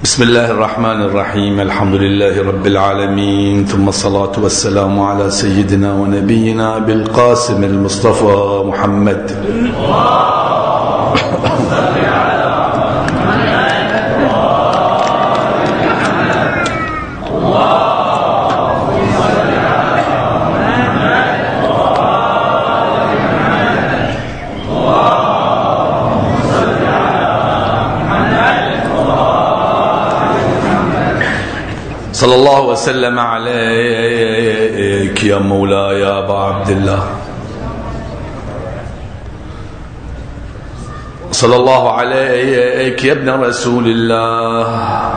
بسم الله الرحمن الرحيم. الحمد لله رب العالمين، ثم الصلاة والسلام على سيدنا ونبينا بالقاسم المصطفى محمد. صلى الله وسلم عليك يا مولاي يا أبا عبد الله، صلى الله عليك يا ابن رسول الله،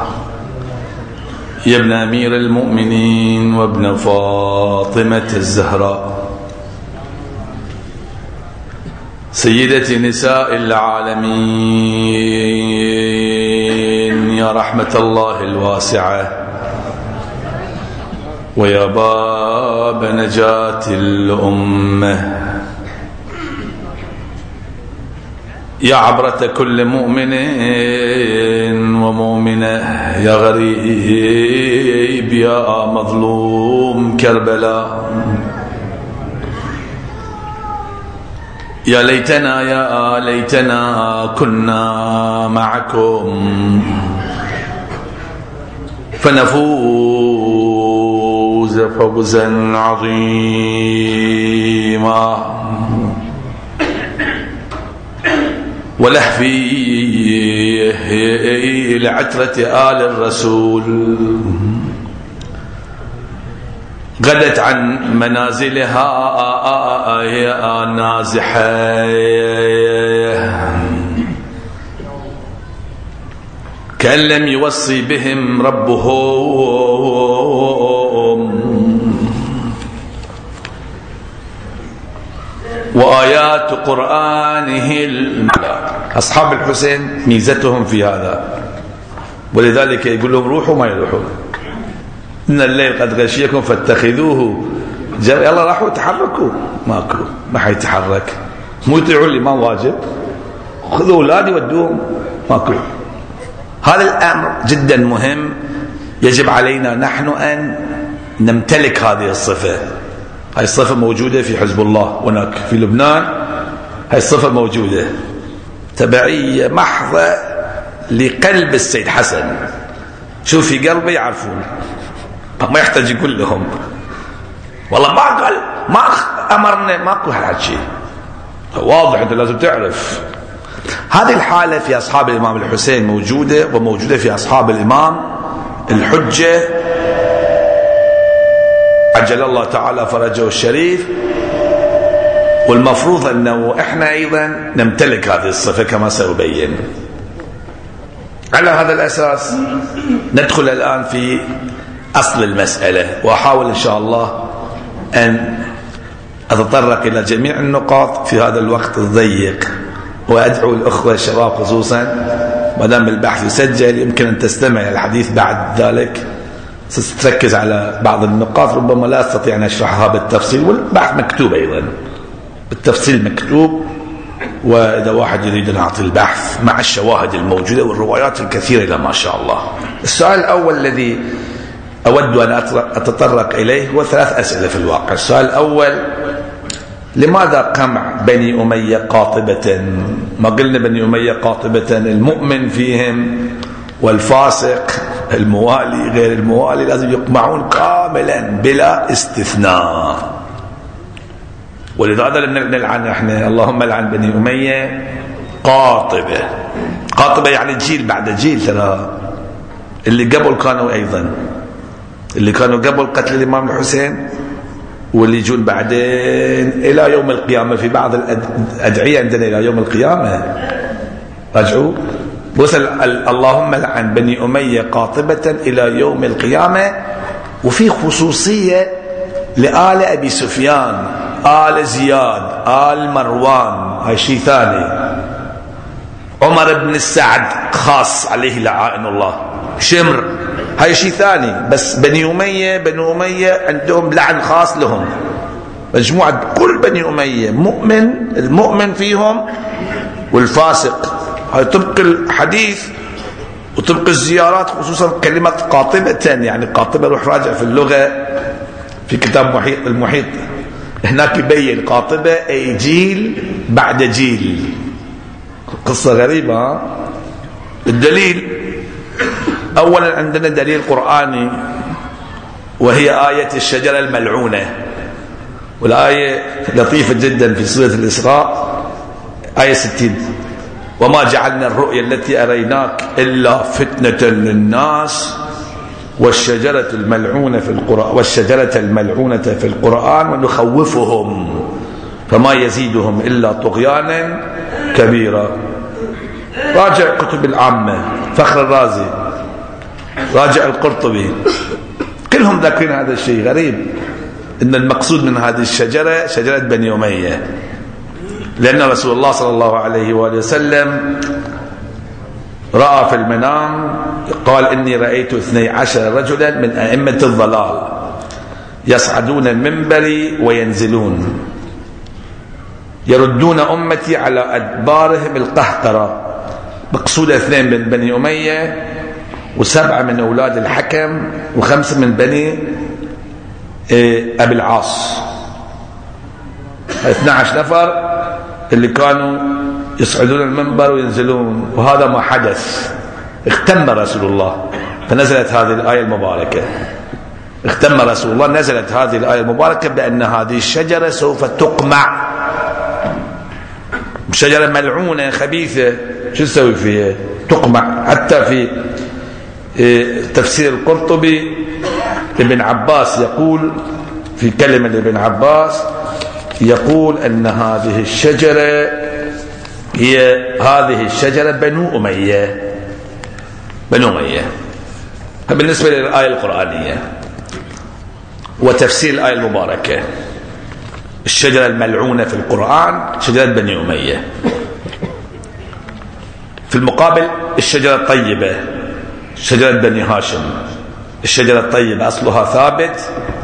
يا ابن أمير المؤمنين وابن فاطمة الزهراء، سيدة نساء العالمين، يا رحمة الله الواسعة، ويا باب نجاة الأمة، يا عبرة كل مؤمن ومؤمنة، يا غريب يا مظلوم كربلاء، يا ليتنا كنا معكم فنفوز فوزا عظيما، ولهفي لعترة آل الرسول غدت عن منازلها نازحة، كأن لم يوصي بهم ربهم، وآيات قرآنه أصحاب الحسين ميزتهم في هذا، ولذلك يقول لهم روحوا ما يروحون، إن الليل قد غشيكم فاتخذوه يلا راحوا تحركوا، ماكو ما حيتحرك، مو يطيعوا الإمام واجب، خذوا أولادي ودوهم، ماكو. هذا الأمر جدا مهم، يجب علينا نحن أن نمتلك هذه الصفة. هاي الصفة موجودة في حزب الله هناك في لبنان، هاي الصفة موجودة، تبعية محضة لقلب السيد حسن، شوف في قلبه يعرفون، ما يحتاج يقول لهم والله ما قال ما أمرنا، ماكو هالشيء، واضح، أنت لازم تعرف. هذه الحالة في أصحاب الإمام الحسين موجودة، وموجودة في أصحاب الإمام الحجة عجل الله تعالى فرجه الشريف، والمفروض أنه إحنا أيضا نمتلك هذه الصفة كما سأبين. على هذا الأساس ندخل الآن في أصل المسألة، وأحاول إن شاء الله أن أتطرق إلى جميع النقاط في هذا الوقت الضيق، وأدعو الأخوة الشباب خصوصا ما دام البحث يسجل يمكن أن تستمع إلى الحديث بعد ذلك، ستركز على بعض النقاط ربما لا أستطيع أن أشرحها بالتفصيل، والبحث مكتوب أيضا بالتفصيل مكتوب، وإذا واحد يريد أن أعطي البحث مع الشواهد الموجودة والروايات الكثيرة إلى ما شاء الله. السؤال الأول الذي أود أن أتطرق إليه هو ثلاث أسئلة في الواقع. السؤال الأول: لماذا قمع بني أمية قاطبة؟ ما قلنا بني أمية قاطبة، المؤمن فيهم والفاسق الموالي غير الموالي لازم يقمعون كاملا بلا استثناء، ولذلك لم نلعن احنا اللهم لعن بني أمية قاطبة. قاطبة يعني جيل بعد جيل، ترى اللي قبل كانوا أيضا، اللي كانوا قبل قتل الإمام الحسين واللي يجون بعدين إلى يوم القيامة، في بعض الأدعية عندنا إلى يوم القيامة رجعوا وصل اللهم لعن بني أمية قاطبة إلى يوم القيامة. وفي خصوصية لآل أبي سفيان، آل زياد، آل مروان، هاي شيء ثاني، عمر بن السعد خاص عليه لعائن الله، شمر هاي شيء ثاني، بس بني أمية عندهم لعن خاص لهم، مجموعة كل بني أمية، المؤمن فيهم والفاسق. هاي طبق الحديث وطبق الزيارات، خصوصا كلمة قاطبة، يعني قاطبة روح راجع في اللغة في كتاب المحيط هناك يبين قاطبة أي جيل بعد جيل. قصة غريبة. الدليل أولا عندنا دليل قرآني وهي آية الشجرة الملعونة، والآية لطيفة جدا في سورة الإسراء آية 60: وما جعلنا الرؤيا التي أريناك إلا فتنة للناس والشجرة الملعونة في القرآن ونخوفهم فما يزيدهم إلا طغيانا كبيرا. راجع كتب العامة، فخر الرازي، راجع القرطبي، كلهم ذاكرين هذا الشيء. غريب إن المقصود من هذه الشجرة شجرة بني أمية، لأن رسول الله صلى الله عليه وآله وسلم رأى في المنام، قال إني رأيت 12 رجلا من أئمة الضلال يصعدون المنبر وينزلون يردون أمتي على أدبارهم القهقرة. مقصود 2 من بني أمية و7 من أولاد الحكم و5 من بني أبي العاص. 12 نفر اللي كانوا يصعدون المنبر وينزلون، وهذا ما حدث. اختم رسول الله فنزلت هذه الآية المباركة. اختم رسول الله، نزلت هذه الآية المباركة بأن هذه الشجرة سوف تقمع، شجرة ملعونة خبيثة، شو تسوي فيها؟ تقمع. حتى في تفسير القرطبي ابن عباس يقول في كلمة لابن عباس، يقول أن هذه الشجرة هي بنو أمية. بالنسبة للآية القرآنية وتفسير الآية المباركة، الشجرة الملعونة في القرآن شجرة بني أمية. في المقابل الشجرة الطيبة شجرة بني هاشم. الشجرة الطيبة أصلها ثابت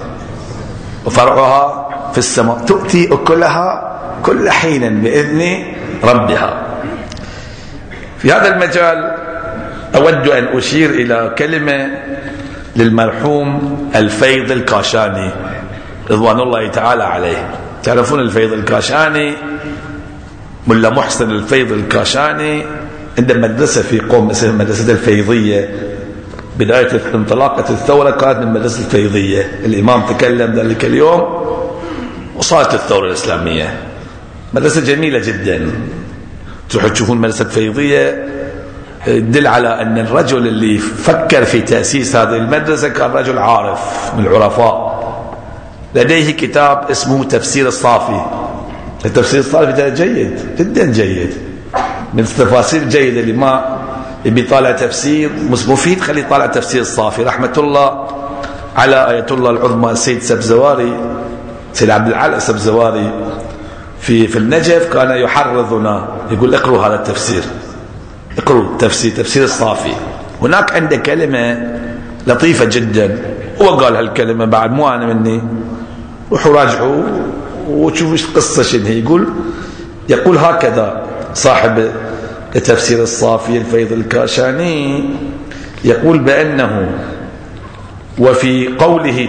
وفرعها في السماء، تؤتي أكلها كل حين بإذن ربها. في هذا المجال أود أن أشير إلى كلمة للمرحوم الفيض الكاشاني رضوان الله تعالى عليه. تعرفون الفيض الكاشاني، ملا محسن الفيض الكاشاني عنده مدرسة في قوم اسمها مدرسة الفيضية. بداية انطلاقة الثورة كانت من مدرسة الفيضية، الإمام تكلم ذلك اليوم وصارت الثورة الإسلامية. مدرسة جميلة جدا، تروحوا تشوفون مدرسة فيضية، يدل على أن الرجل اللي فكر في تأسيس هذه المدرسة كان رجل عارف من العرفاء، لديه كتاب اسمه تفسير الصافي. التفسير الصافي جيد جدا، جيد من التفاسير الجيدة. اللي ما يبي طالع تفسير مفيد خلي طالع تفسير الصافي. رحمة الله على آية الله العظمى السيد سبزواري، سيد عبد العال سبزواري في النجف، كان يحرضنا يقول اقروا هذا التفسير، اقروا تفسير الصافي. هناك عنده كلمة لطيفة جدا، هو قال هالكلمة بعد مو أنا مني، روحوا راجعوا وشوفوا ايش القصة شنو هي. يقول هكذا صاحب تفسير الصافي الفيض الكاشاني، يقول بأنه وفي قوله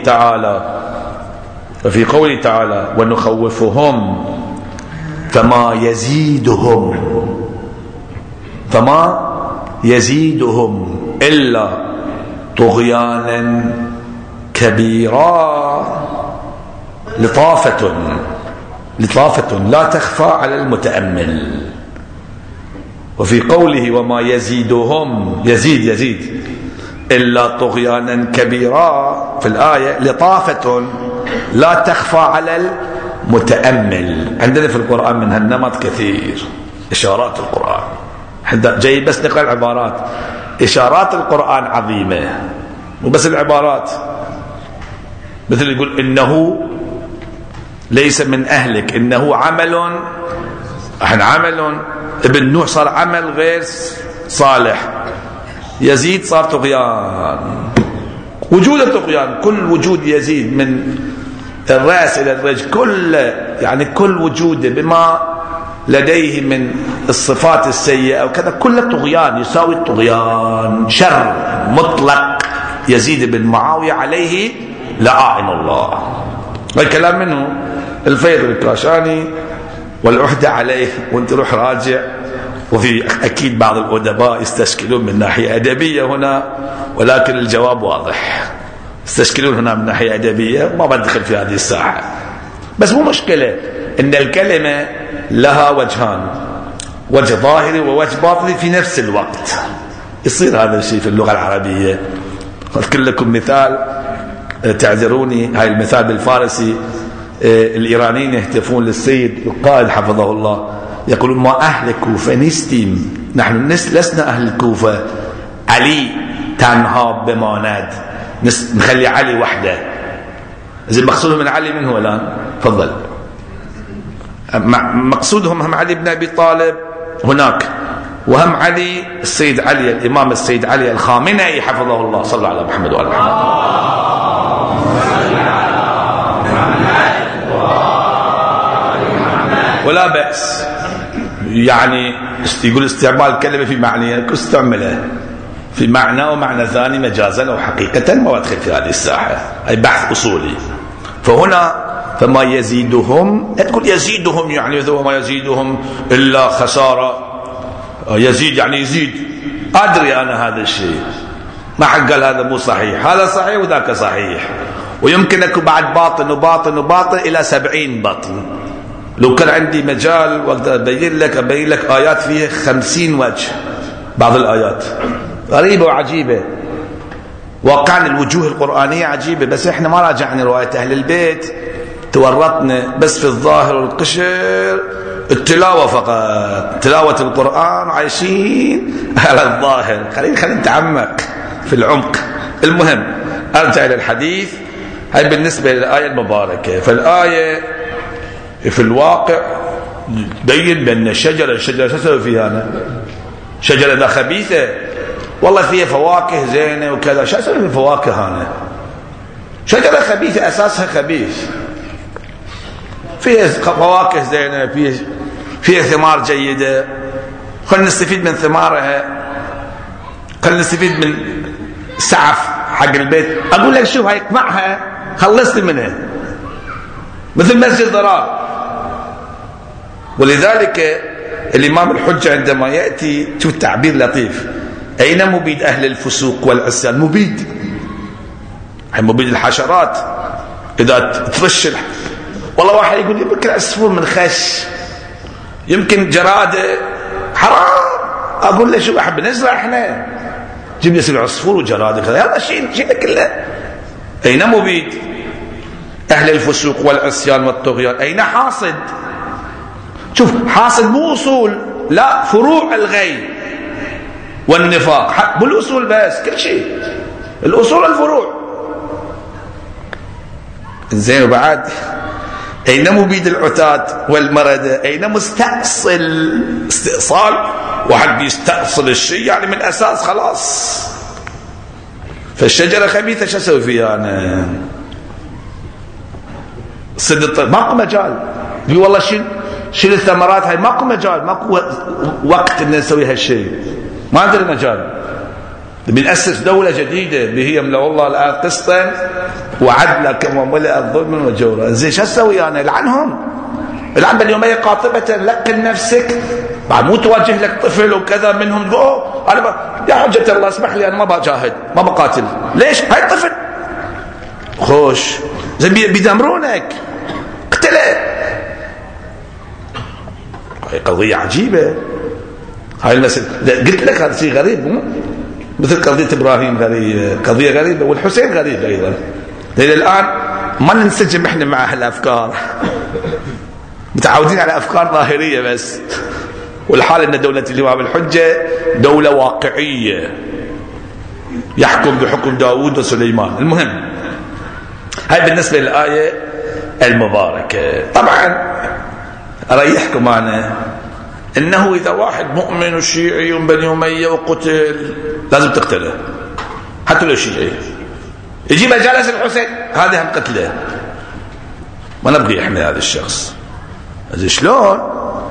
تعالى ونخوفهم فما يزيدهم إلا طغيانا كبيرا. لطافة لا تخفى على المتأمل. وفي قوله وما يزيدهم يزيد إلا طغيانا كبيرا في الآية لطافة لا تخفى على المتأمل. عندنا في القرآن من هالنمط كثير، إشارات القرآن جاي بس نقرأ العبارات. إشارات القرآن عظيمة، وبس العبارات، مثل يقول إنه ليس من أهلك، إنه عمل ابن نوح صار عمل غير صالح، يزيد صار طغيان، وجود طغيان، كل وجود يزيد من الرأس إلى الرجل، كل وجوده بما لديه من الصفات السيئة وكذا، كل طغيان يساوي الطغيان، شر مطلق. يزيد بن معاوية عليه لعائن الله. والكلام منه الفيض الكاشاني والعهدة عليه، وانت روح راجع. وفي أكيد بعض الأدباء يستشكلون من ناحية أدبية هنا، ولكن الجواب واضح. يستشكلون هنا من ناحية أدبية، ما بدخل في هذه الساحة، بس مو مشكلة إن الكلمة لها وجهان، وجه ظاهري ووجه باطني في نفس الوقت. يصير هذا الشيء في اللغة العربية. أذكر لكم مثال، تعذروني هاي المثال بالفارسي. الإيرانيين يهتفون للسيد القائد حفظه الله، يقولون: ما أهل الكوفة نستيم، نحن لسنا أهل الكوفة، علي تنها بماند، نخلي علي وحده. إذا مقصودهم من علي من هو الآن؟ تفضل. مقصودهم هم علي بن أبي طالب هناك، وهم علي السيد علي الإمام السيد علي الخامنئي حفظه الله. صلى على محمد وعلى محمد. ولا بأس يعني يقول استعمال الكلمة في معنى، استعملها في معنى ومعنى ثاني مجازا أو حقيقة، ما أدخل في هذه الساحة، أي بحث أصولي. فهنا فما يزيدهم، لا تقول يزيدهم يعني ما يزيدهم إلا خسارة. يزيد يعني يزيد، أدري أنا هذا الشيء، ما حق قال هذا مو صحيح، هذا صحيح وذاك صحيح، ويمكن أكو بعد باطن وباطن وباطن إلى 70 باطن. لو كان عندي مجال وأقدر أبين لك آيات فيها 50 وجه. بعض الآيات غريبة وعجيبة، واقعا الوجوه القرآنية عجيبة، بس إحنا ما راجعنا رواية أهل البيت، تورطنا بس في الظاهر والقشر، التلاوة فقط، تلاوة القرآن، عايشين على الظاهر. خلينا نتعمق في العمق. المهم أرجع إلى الحديث. هاي بالنسبة للآية المباركة. فالآية في الواقع تبين بأن الشجرة شو تسوي فيها أنا؟ شجرة ذا خبيثة، والله فيها فواكه زينة وكذا، شو أسوي بالفواكه أنا؟ شجرة خبيثة، أساسها خبيث، فيها فواكه زينة، فيها ثمار جيدة، خلينا نستفيد من ثمارها، خلينا نستفيد من سعف حق البيت. أقول لك شوف، هاي اقمعها، خلصت منها، مثل مسجد ضرار. ولذلك الإمام الحجة عندما يأتي، شوف التعبير لطيف، أين مبيد أهل الفسوق والعصيان؟ مبيد، مبيد الحشرات. إذا ترش والله واحد يقول يمكن عصفور من خش، يمكن جرادة، حرام. أقول له شو أحب نزرع إحنا، جيب يصير عصفور وجرادة كذا، يلا شيل كله. أين مبيد أهل الفسوق والعصيان والطغيان؟ أين حاصد؟ شوف، حاصد مو أصول، لا، فروع الغي والنفاق، بالأصول بس، كل شيء الأصول الفروع. زين، وبعد أين مبيد العتاد والمردة؟ أين مستأصل؟ استئصال، واحد بيستأصل الشيء يعني من أساس خلاص. فالشجرة خبيثة، شو أسوي فيها أنا؟ ماكو مجال. بي والله شيل الثمرات هاي، ماكو مجال، ماكو وقت ان نسوي هالشيء، ما عندنا مجال. بنأسس دولة جديدة به يملأ الله الآن قسطا وعدلا كما ملأ الظلم وجورا. زين شو اسوي انا؟ العنهم، العن بني أمية قاطبة، لقن نفسك، بعد مو تواجه لك طفل وكذا منهم انا يا حجة الله اسمح لي انا ما بجاهد، ما بقاتل. ليش؟ هاي الطفل خوش، زين بيدمرونك، اقتله. هاي قضية عجيبة. هاي المسألة قلت لك هذا شيء غريب، مو مثل قضية إبراهيم غريبة، قضية غريبة، والحسين غريب أيضا. لأن الآن ما ننسجم إحنا مع هالأفكار، متعودين على أفكار ظاهرية بس، والحال أن دولة الإمام الحجة دولة واقعية يحكم بحكم داود وسليمان. المهم هاي بالنسبة للآية المباركة. طبعا أريحكم أنا إنه إذا واحد مؤمن وشيعي بني أمية وقتل لازم تقتله، حتى لو شيعي، يجي مجالس الحسين هذه هم قتله، ما نبغي إحنا هذا الشخص. شلون؟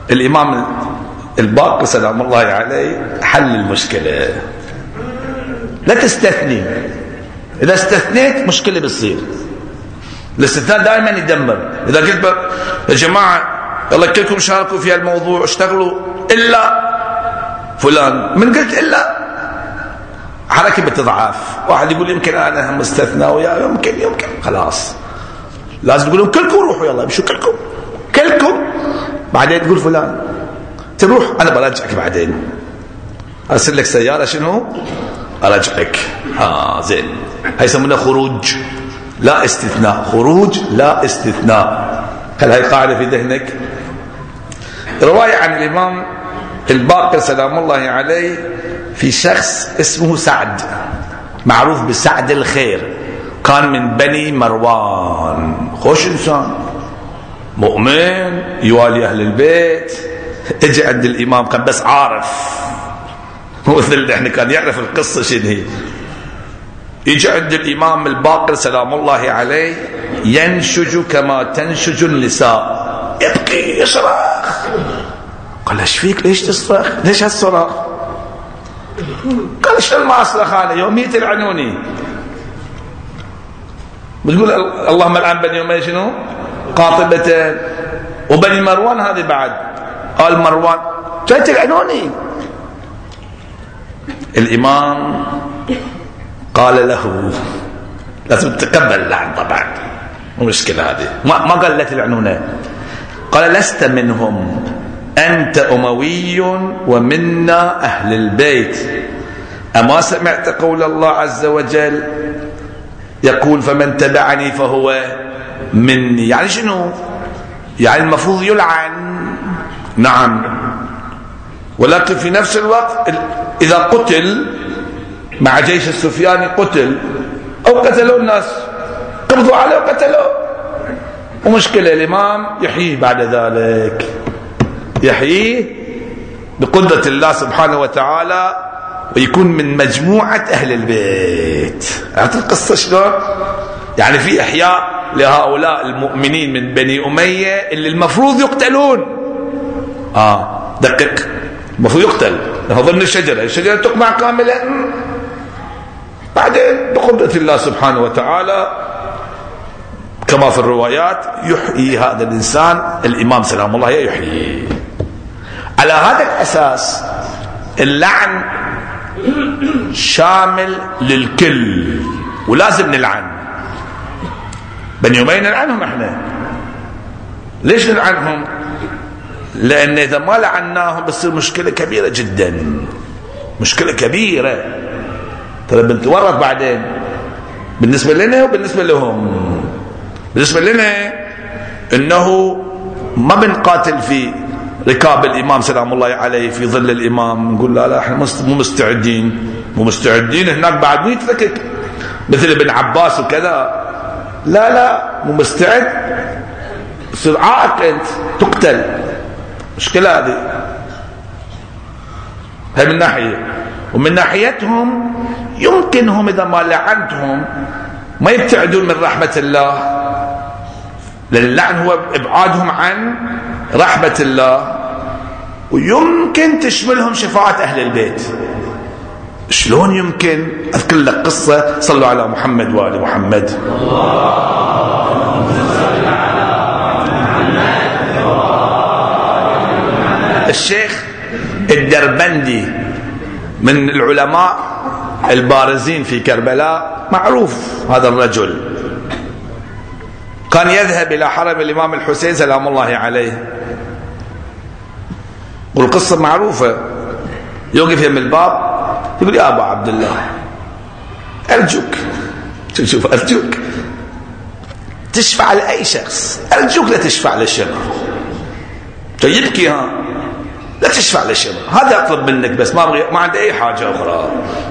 الإمام الباقر سلام الله عليه حل المشكلة. لا تستثني، إذا استثنيت مشكلة بتصير. الاستثناء دائما يدمر. إذا قلت يا جماعة يلا كلكم شاركوا في الموضوع اشتغلوا إلا فلان، من قلت إلا حركة بتضعف. واحد يقول يمكن أنا مستثنى ويا يمكن خلاص لازم تقولون كلكم روحوا يلا امشوا كلكم بعدين تقول فلان تروح أنا برجعك بعدين أرسل لك سيارة شنو أرجعك. زين. هاي يسمونها خروج لا استثناء. خروج لا استثناء. خل هاي قاعدة في ذهنك. رواية عن الإمام الباقر سلام الله عليه في شخص اسمه سعد معروف بسعد الخير، كان من بني مروان، خوش إنسان مؤمن يوالي أهل البيت. اجى عند الإمام كان بس عارف مثل احنا كان يعرف القصة شنو هي. يجي عند الإمام الباقر سلام الله عليه ينشج كما تنشج النساء، يبكي يصرخ. قال ايش فيك ليش تصرخ ليش هالصراخ؟ قال شلون ما اصرخ انا يومية العنوني. بتقول اللهم العن بني أمية شنو قاطبة وبني مروان هذه بعد. قال مروان جايت العنوني. الإمام قال له لازم تقبل اللعن طبعا مو مشكلة هذه. ما قال لا تلعنونه، قال لست منهم أنت أموي ومنا أهل البيت. أما سمعت قول الله عز وجل يقول فمن تبعني فهو مني؟ يعني شنو؟ يعني المفروض يلعن. نعم، ولكن في نفس الوقت إذا قتل مع جيش السفياني قتل أو قتلوا الناس قبضوا عليه وقتلوه ومشكلة، الإمام يحييه بعد ذلك، يحييه بقدرة الله سبحانه وتعالى ويكون من مجموعة أهل البيت. عرفت القصة شلون؟ يعني في إحياء لهؤلاء المؤمنين من بني أمية اللي المفروض يقتلون. دقق، المفروض يقتل لأنه ضمن الشجرة تقمع كاملة. بعدين بقدرة الله سبحانه وتعالى كما في الروايات يحيي هذا الإنسان الإمام سلام الله يحيي. على هذا الأساس اللعن شامل للكل ولازم نلعن. بني أمية نلعنهم احنا. ليش نلعنهم؟ لأن إذا ما لعناهم بتصير مشكلة كبيرة جدا، مشكلة كبيرة ترى بنتورط بعدين بالنسبة لنا وبالنسبة لهم. بالنسبة لنا إنه ما بنقاتل في ركاب الإمام سلام الله عليه في ظل الإمام، نقول لا احنا مو مستعدين هناك بعد يتركك مثل ابن عباس وكذا. لا مو مستعد، تصير عائق انت تقتل. مشكلة هذه من ناحية. ومن ناحيتهم يمكنهم إذا ما لعنتهم ما يبتعدون من رحمة الله، لأن اللعن هو إبعادهم عن رحمة الله، ويمكن تشملهم شفاعة أهل البيت. شلون يمكن؟ أذكر لك قصة. صلوا على محمد وآل محمد. الشيخ الدربندي من العلماء البارزين في كربلاء، معروف هذا الرجل، كان يذهب إلى حرم الإمام الحسين سلام الله عليه، والقصة معروفة. يوقف يم الباب يقول يا أبا عبد الله أرجوك، شوف أرجوك تشفع لأي شخص، أرجوك لا تشفع للشر. يبكي لا تشفع للشر، هذا أطلب منك بس، ما عندي أي حاجة أخرى.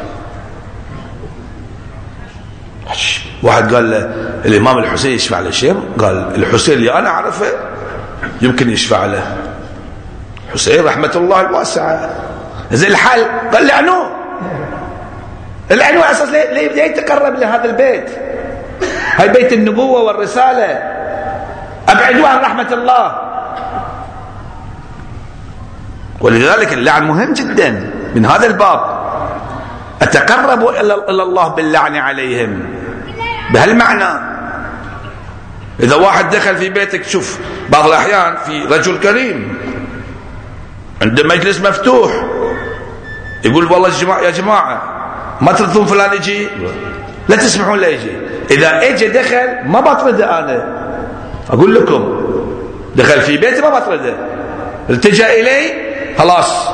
واحد قال له الإمام الحسين يشفع للشر؟ قال الحسين اللي أنا أعرفه يمكن يشفع له، حسين رحمة الله الواسعة. زي الحال قال لعنوه، العنوه أساس ليه يتقرب لهذا البيت؟ هاي بيت النبوة والرسالة، أبعدوه عن رحمة الله. ولذلك اللعن مهم جدا من هذا الباب. أتقرب إلى الله باللعن عليهم بهالمعنى. إذا واحد دخل في بيتك، شوف بعض الأحيان في رجل كريم عنده مجلس مفتوح يقول والله يا جماعة ما ترضون فلان يجي، لا تسمحون له يجي. إذا اجى دخل ما بطرده، أنا أقول لكم دخل في بيتي ما بطرده، التجأ إلي خلاص.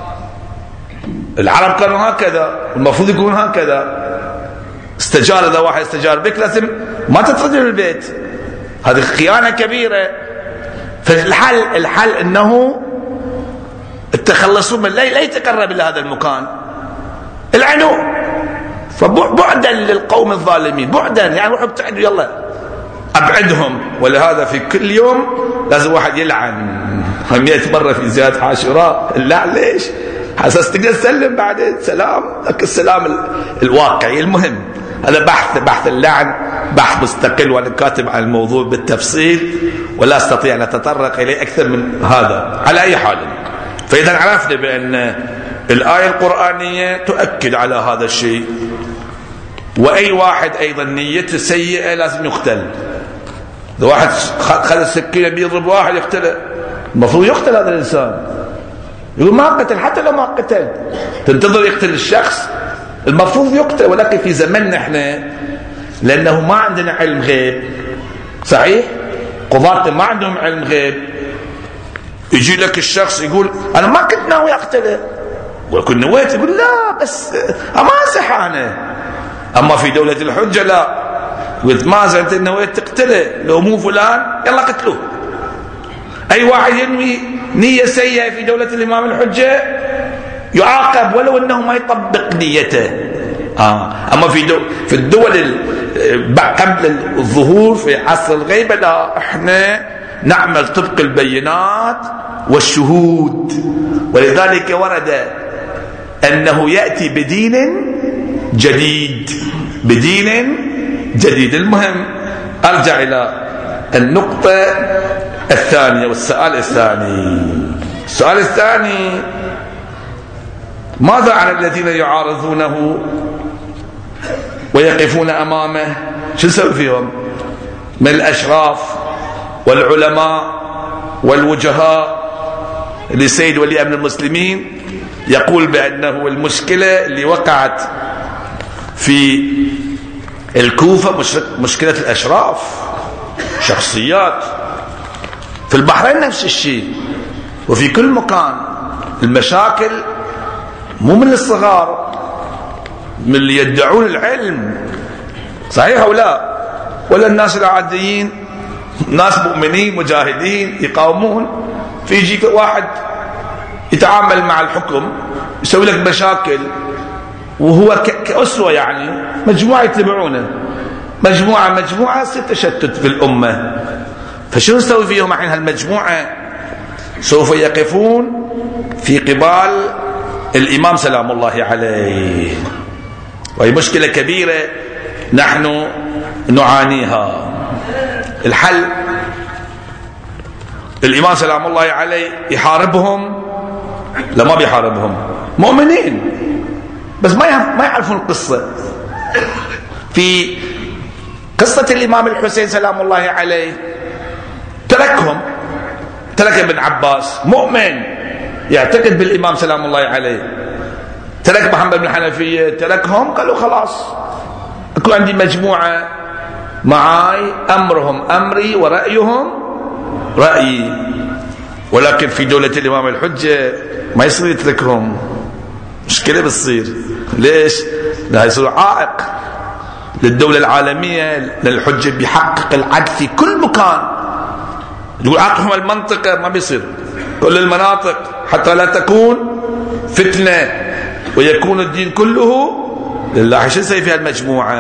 العرب كانوا هكذا، والمفروض يكون هكذا. استجار، إذا واحد استجار بك لازم ما تطرده من البيت، هذه خيانة كبيرة. فالحل أنه التخلصون من لا يتقرب إلى هذا المكان، العنو. فبعدا للقوم الظالمين، بعدا يعني روحوا ابتعدوا، يلا أبعدهم. ولهذا في كل يوم لازم واحد يلعن 100 مرة في زيادة عاشوراء. اللعن ليش؟ حساس تقدر تسلم بعد سلام، لك السلام الواقعي. المهم هذا بحث اللعن بحث مستقل، وانا كاتب عن الموضوع بالتفصيل ولا استطيع ان اتطرق اليه اكثر من هذا. على اي حال، فاذا عرفنا بان الايه القرانيه تؤكد على هذا الشيء. واي واحد ايضا نيته سيئه لازم يقتل. اذا واحد خذ السكينه بيضرب واحد يقتله، المفروض يقتل هذا الانسان. يقول ما قتل، حتى لو ما قتل تنتظر يقتل الشخص، المفروض يقتل. ولكن في زمننا احنا لانه ما عندنا علم غيب، صحيح؟ قضاة ما عندهم علم غيب. يجي لك الشخص يقول انا ما كنت ناوي اقتله، وكنت نويت، يقول لا بس امازح انا. اما في دولة الحجة لا، قلت مازح انت نويت تقتله، لو مو فلان يلا قتلوه. اي واحد ينوي نية سيئة في دولة الامام الحجة يعاقب ولو انه ما يطبق نيته. اما في الدول قبل الظهور في عصر الغيبة لا، احنا نعمل طبق البينات والشهود. ولذلك ورد انه يأتي بدين جديد، بدين جديد. المهم ارجع الى النقطة الثانية والسؤال الثاني. السؤال الثاني: ماذا عن الذين يعارضونه ويقفون أمامه؟ شو نسوي فيهم من الأشراف والعلماء والوجهاء؟ لسيد ولي أمر المسلمين يقول بأنه المشكلة اللي وقعت في الكوفة مشكلة الأشراف، شخصيات. في البحرين نفس الشيء، وفي كل مكان المشاكل مو من الصغار، من اللي يدعون العلم، صحيح أو لا؟ ولا الناس العاديين، ناس مؤمنين مجاهدين يقاومون. في يجيك واحد يتعامل مع الحكم يسوي لك مشاكل، وهو كأسوة، يعني مجموعة يتبعونه، مجموعة ستشتت في الأمة. فشو نسوي فيهم الحين هالمجموعة؟ سوف يقفون في قبال الإمام سلام الله عليه، وهي مشكلة كبيرة نحن نعانيها. الحل: الإمام سلام الله عليه يحاربهم؟ لا، ما بيحاربهم، مؤمنين بس ما يعرفون القصة. في قصة الإمام الحسين سلام الله عليه ترك ابن عباس مؤمن يعتقد بالإمام سلام الله عليه، ترك محمد بن الحنفية، تركهم، قالوا خلاص أكون عندي مجموعة معاي أمرهم أمري ورأيهم رأيي. ولكن في دولة الإمام الحجة ما يصير يتركهم، مشكلة بتصير. ليش؟ لا يصير عائق للدولة العالمية، للحجة بيحقق العدل في كل مكان. يقول عقهم المنطقة، ما بيصير، كل المناطق، حتى لا تكون فتنة ويكون الدين كله لله. شو نسوي في المجموعة؟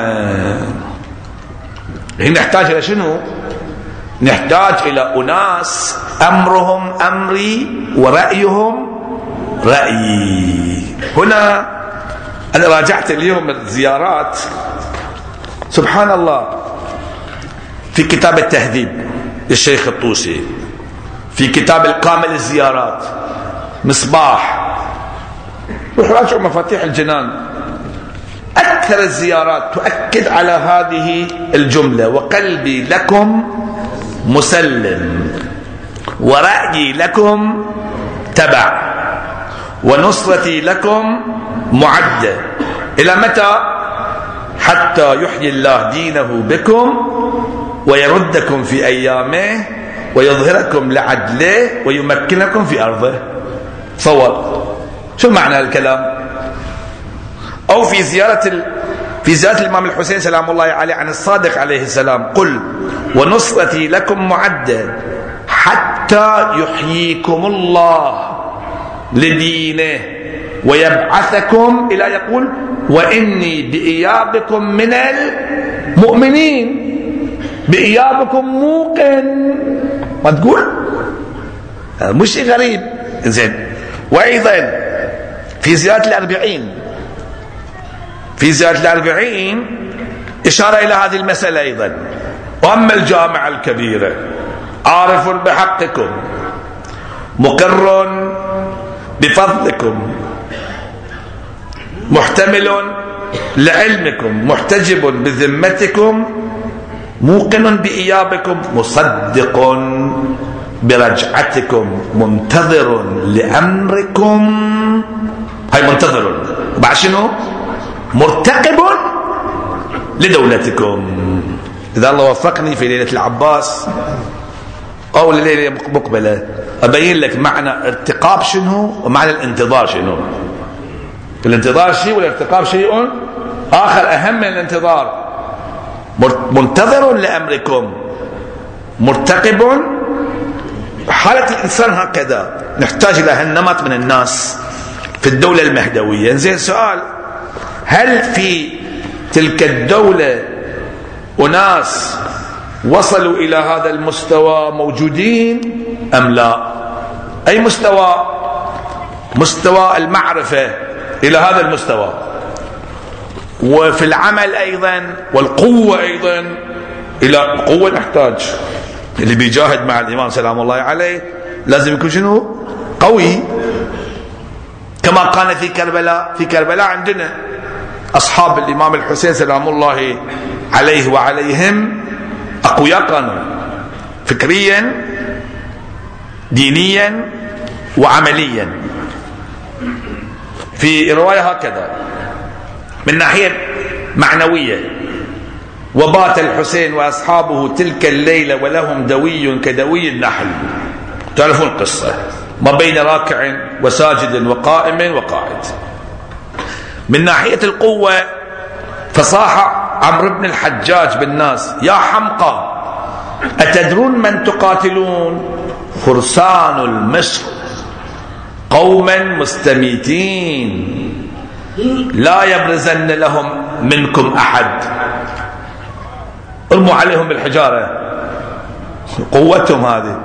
هنا نحتاج إلى شنو؟ نحتاج إلى أناس أمرهم أمري ورأيهم رأيي. هنا أنا راجعت اليوم الزيارات، سبحان الله، في كتاب التهذيب للشيخ الطوسي، في كتاب الكامل الزيارات، مصباح، وراجعوا مفاتيح الجنان. أكثر الزيارات تؤكد على هذه الجملة: وقلبي لكم مسلم، ورأيي لكم تبع، ونصرتي لكم معدة. إلى متى؟ حتى يحيي الله دينه بكم ويردكم في أيامه ويظهركم لعدله ويمكنكم في أرضه. تصور شو معنى الكلام؟ أو في زيارة الإمام الحسين سلام الله عليه عن الصادق عليه السلام: قل ونصرتي لكم معدة حتى يحييكم الله لدينه ويبعثكم إلى يقول وإني بإيابكم من المؤمنين. بإيابكم موقن، ما تقول مش غريب. زين. وأيضا في زيارة الأربعين إشارة إلى هذه المسألة أيضا: وأما الجامعة الكبيرة عارف بحقكم مقر بفضلكم محتمل لعلمكم محتجب بذمتكم موقن بإيابكم مصدق برجعتكم منتظر لأمركم. هاي منتظر، وبعد شنو؟ مرتقب لدولتكم. إذا الله وفقني في ليلة العباس أو ليلة مقبلة أبين لك معنى ارتقاب شنو ومعنى الانتظار شنو. الانتظار شيء والارتقاب شيء آخر أهم من الانتظار. منتظر لأمركم مرتقب. حالة الإنسان هكذا، نحتاج إلى هالنمط من الناس في الدولة المهدوية. زين، سؤال: هل في تلك الدولة أناس وصلوا إلى هذا المستوى موجودين أم لا؟ أي مستوى؟ مستوى المعرفة إلى هذا المستوى، وفي العمل أيضا، والقوة أيضا. إلى قوة نحتاج. اللي بيجاهد مع الإمام سلام الله عليه لازم يكون شنو؟ قوي. كما كان في كربلاء عندنا أصحاب الإمام الحسين سلام الله عليه وعليهم أقوياء كانوا فكريا دينيا وعمليا. في رواية هكذا من ناحية معنوية: وبات الحسين وأصحابه تلك الليلة ولهم دوي كدوي النحل. تعرفون القصة، ما بين راكع وساجد وقائم وقاعد. من ناحية القوة فصاح عمرو بن الحجاج بالناس: يا حمقى أتدرون من تقاتلون؟ فرسان المصر قوما مستميتين لا يبرزن لهم منكم أحد. ارموا عليهم بالحجارة. قوتهم هذه.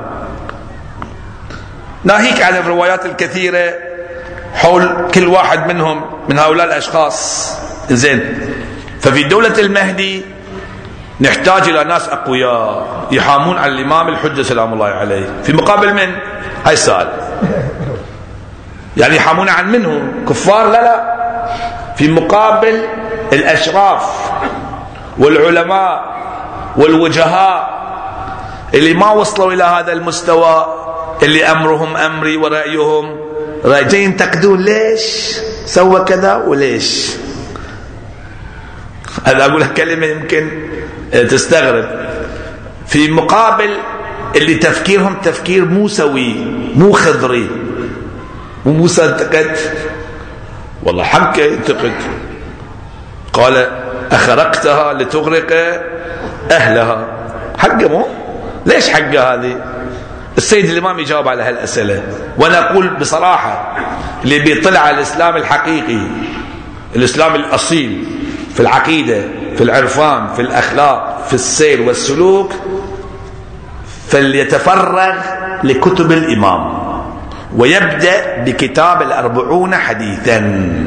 ناهيك عن الروايات الكثيرة حول كل واحد منهم من هؤلاء الأشخاص. زين، ففي دولة المهدي نحتاج إلى ناس أقوياء يحامون على الإمام الحجة سلام الله عليه. في مقابل من؟ هاي السؤال. يعني يحامون عن منه كفار؟ لا، في مقابل الأشراف والعلماء والوجهاء اللي ما وصلوا إلى هذا المستوى، اللي أمرهم أمري ورأيهم رأي. ينتقدون ليش سوى كذا وليش. هذا أقول لك كلمة يمكن تستغرب. في مقابل اللي تفكيرهم تفكير موسوي مو خضري. وموسى انتقد، والله حق ينتقد. قال أخرقتها لتغرق أهلها. حقه مو؟ ليش حقه هذه؟ السيد الإمام يجاوب على هالأسئلة. وأنا أقول بصراحة اللي بيطلع على الإسلام الحقيقي، الإسلام الأصيل في العقيدة، في العرفان، في الأخلاق، في السير والسلوك، فليتفرغ لكتب الإمام ويبدأ بكتاب 40 حديثا.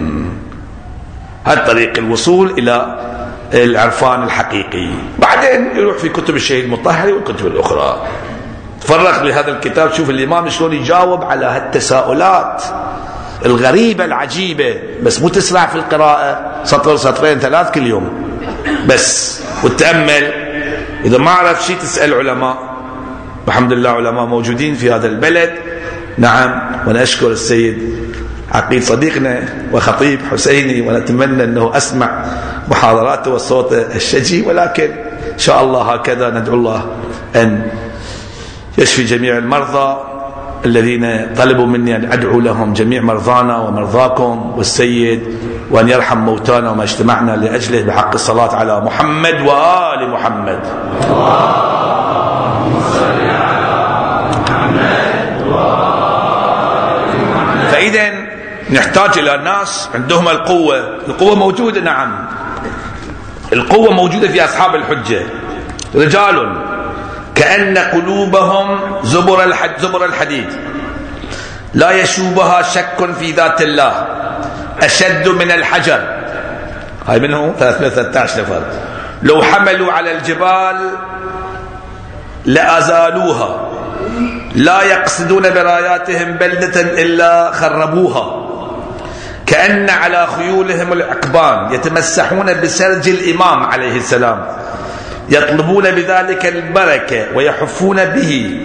هذا طريق الوصول إلى العرفان الحقيقي. بعدين يروح في كتب الشهيد المطهري والكتب الأخرى. تفرغ لهذا الكتاب، شوف الإمام شلون يجاوب على هالتساؤلات الغريبة العجيبة. بس مو تسرع في القراءة، سطر سطرين ثلاث كل يوم بس، وتأمل. إذا ما عرف شيء تسأل علماء، الحمد لله علماء موجودين في هذا البلد. نعم، وأنا أشكر السيد عقيل صديقنا وخطيب حسيني، ونتمنى أنه أسمع محاضراته والصوت الشجي، ولكن إن شاء الله هكذا ندعو الله أن يشفي جميع المرضى الذين طلبوا مني أن أدعو لهم، جميع مرضانا ومرضاكم والسيد، وأن يرحم موتانا وما اجتمعنا لأجله، بحق الصلاة على محمد وآل محمد. فإذا نحتاج إلى ناس عندهم القوة موجودة. نعم، القوة موجودة في أصحاب الحجة، رجال كأن قلوبهم زبر الحديد، لا يشوبها شك في ذات الله، أشد من الحجر. هاي منه 313 نفر، لو حملوا على الجبال لأزالوها، لا يقصدون براياتهم بلدة إلا خربوها، كأن على خيولهم العقبان، يتمسحون بسرج الإمام عليه السلام، يطلبون بذلك البركة ويحفون به،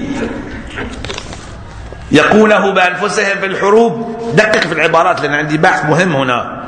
يقونه بأنفسهم في الحروب. دقق في العبارات لأن عندي بحث مهم هنا.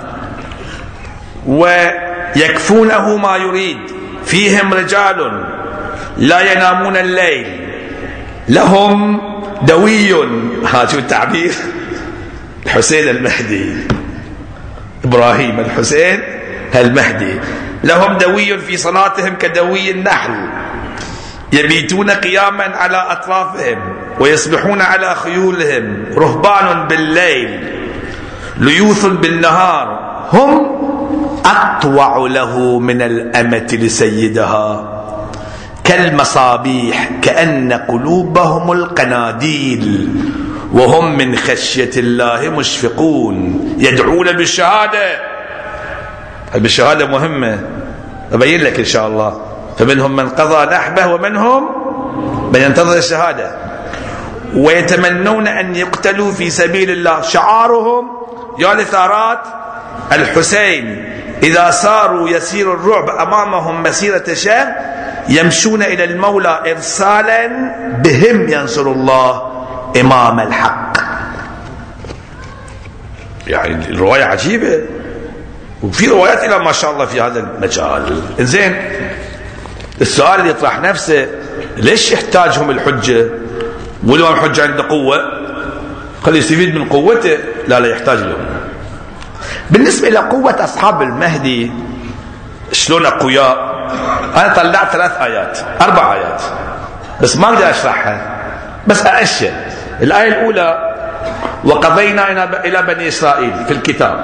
ويكفونه ما يريد، فيهم رجال لا ينامون الليل، لهم دوي. شو التعبير؟ الحسين المهدي، إبراهيم الحسين المهدي، لهم دوي في صلاتهم كدوي النحل، يبيتون قياما على أطرافهم ويسبحون على خيولهم، رهبان بالليل ليوث بالنهار، هم أطوع له من الأمة لسيدها، كالمصابيح كأن قلوبهم القناديل، وهم من خشية الله مشفقون، يدعون بالشهادة. بالشهادة مهمة، أبين لك إن شاء الله. فمنهم من قضى نحبه ومنهم من ينتظر الشهادة، ويتمنون أن يقتلوا في سبيل الله. شعارهم يا لثارات الحسين، إذا ساروا يسير الرعب أمامهم مسيرة شهر، يمشون إلى المولى إرسالا، بهم ينصر الله إمام الحق. يعني الرواية عجيبة، وفي روايات إلى ما شاء الله في هذا المجال. إنزين، السؤال اللي يطرح نفسه، ليش يحتاجهم الحجة؟ ولو الحجة عنده قوة خليه يستفيد من قوته، لا يحتاج لهم. بالنسبة إلى قوة أصحاب المهدي شلون أقوياء، أنا طلعت 4 آيات بس ما أقدر أشرحها، بس أأشر. الآية الأولى: وقضينا إلى بني إسرائيل في الكتاب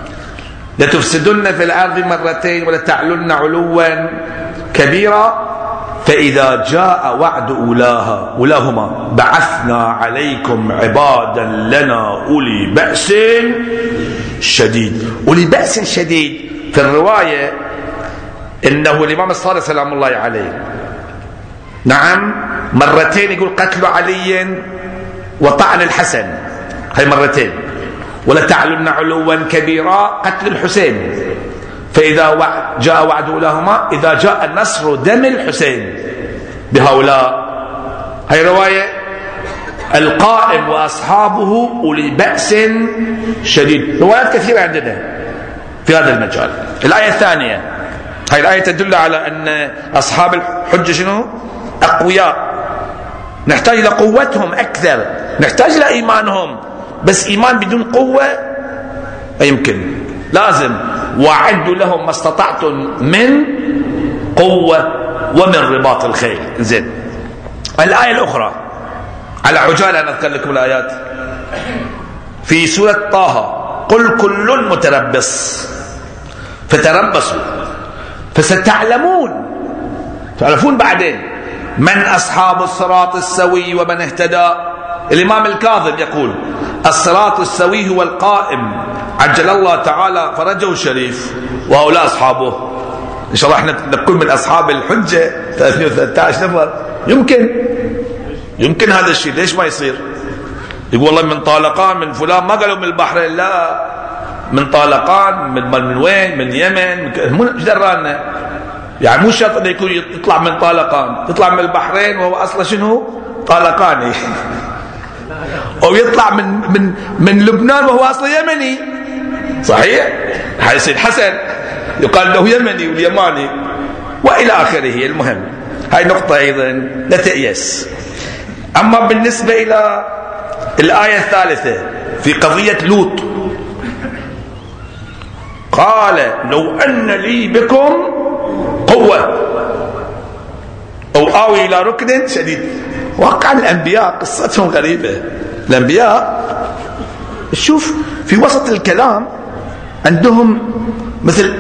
لتفسدن في الأرض مرتين ولتعلن علوا كبيرا، فإذا جاء وعد أولاهما بعثنا عليكم عبادا لنا أولي بأس شديد. أولي بأس شديد في الرواية إنه الإمام الصادق سلام الله عليه، نعم، مرتين يقول قتل علي وطعن الحسن، هاي مرتين. ولتعلن علوا كبيرا، قتل الحسين. فإذا جاء وعد أولاهما، إذا جاء النصر دم الحسين بهؤلاء. هاي رواية. القائم وأصحابه أولي بأس شديد، روايات كثيرة عندنا في هذا المجال. الآية الثانية، هاي الآية تدل على أن أصحاب الحجة شنو؟ أقوياء. نحتاج إلى قوتهم أكثر، نحتاج إلى إيمانهم، بس إيمان بدون قوة لا يمكن. لازم وأعدوا لهم ما استطعتم من قوة ومن رباط الخيل. زين، الآية الأخرى على عجالة أنا أذكر لكم الآيات في سورة طه: قل كل متربص فتربصوا فستعلمون، تعرفون بعدين من أصحاب الصراط السوي ومن اهتدى. الإمام الكاظم يقول: الصراط السوي هو القائم عجل الله تعالى فرجه الشريف، وهؤلاء أصحابه. إن شاء الله احنا نكون من أصحاب الحجة 313 نفر. يمكن يمكن هذا الشيء، ليش ما يصير؟ يقول والله من طالقان من فلان، ما قالوا من البحرين، لا من طالقان من وين؟ من اليمن. ايش درانا؟ يعني مو شرط انه يكون يطلع من طالقان، يطلع من البحرين وهو اصلا شنو؟ طالقاني. او يطلع من لبنان وهو اصلا يمني. صحيح؟ حيصير حسن يقال له يمني واليماني والى اخره. المهم هاي نقطة ايضا لا تيأس. اما بالنسبة الى الآية الثالثة في قضية لوط، قال لو أن لي بكم قوة أو آوي إلى ركن شديد. واقع الأنبياء قصتهم غريبة. الأنبياء شوف في وسط الكلام عندهم مثل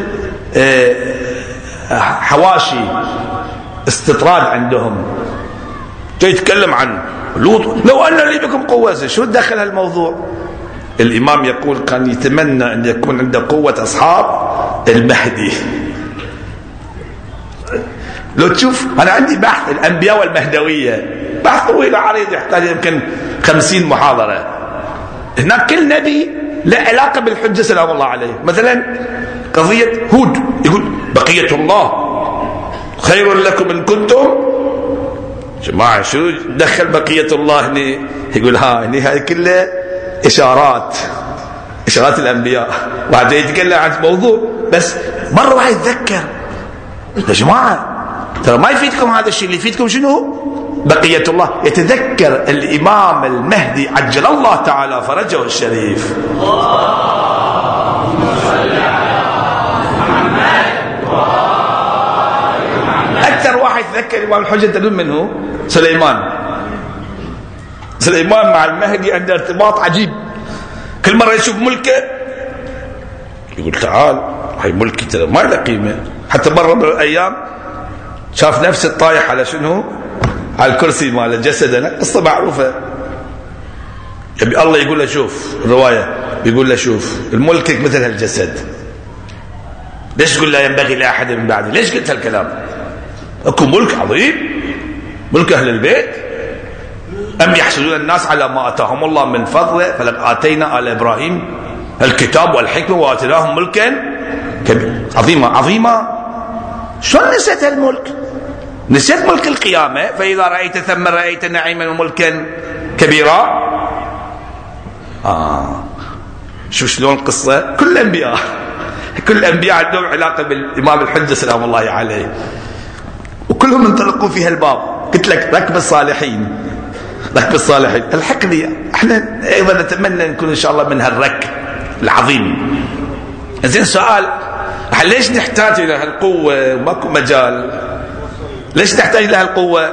حواشي استطراد عندهم، جاي يتكلم عن لوط لو أن لي بكم قوة. شو دخل هالموضوع؟ الإمام يقول كان يتمنى أن يكون عنده قوة أصحاب المهدي. لو تشوف أنا عندي بحث الأنبياء والمهدوية، بحث طويل عريض يحتاج يمكن 50 محاضرة. هناك كل نبي له علاقة بالحجة سلام الله عليه. مثلا قضية هود يقول بقية الله خير لكم إن كنتم جماعة. شو دخل بقية الله هني؟ يقول هاي كلها إشارات الأنبياء. وبعدين يتكلم عن موضوع بس مرة واحد يتذكر يا جماعة ترى ما يفيدكم هذا الشيء، اللي يفيدكم شنو؟ بقية الله. يتذكر الإمام المهدي عجل الله تعالى فرجه الشريف. أكثر واحد يتذكر الإمام الحجة تدون منه سليمان مع المهدي عنده ارتباط عجيب. كل مرة يشوف ملكه يقول تعال هاي ملكي ترى ما له قيمة. حتى مرة من الأيام شاف نفسه طايح على شنو؟ على الكرسي مال جسده. قصة معروفة. يبي الله يقول له شوف الرواية، يقول له شوف الملكك مثل هالجسد، ليش تقول لا ينبغي لأحد من بعدي؟ ليش قلت هالكلام؟ اكو ملك عظيم، ملك أهل البيت. أم يحسدون الناس على ما أتاهم الله من فضله فلقد آتينا آل إبراهيم الكتاب والحكمة وآتيناهم ملكا عظيمة. شلون نسيت الملك؟ نسيت ملك القيامة. فإذا رأيت ثم رأيت نعيما وملكا كبيرا. شو شلون القصة؟ كل الأنبياء عندهم علاقة بالإمام الحجة سلام الله عليه، وكلهم انطلقوا في هالباب. قلت لك ركب الصالحين. الحق لي احنا ايضا نتمنى نكون ان شاء الله من هالرك العظيم. زين سؤال، ليش نحتاج الى هالقوة؟ ماكو مجال. ليش نحتاج الى هالقوة؟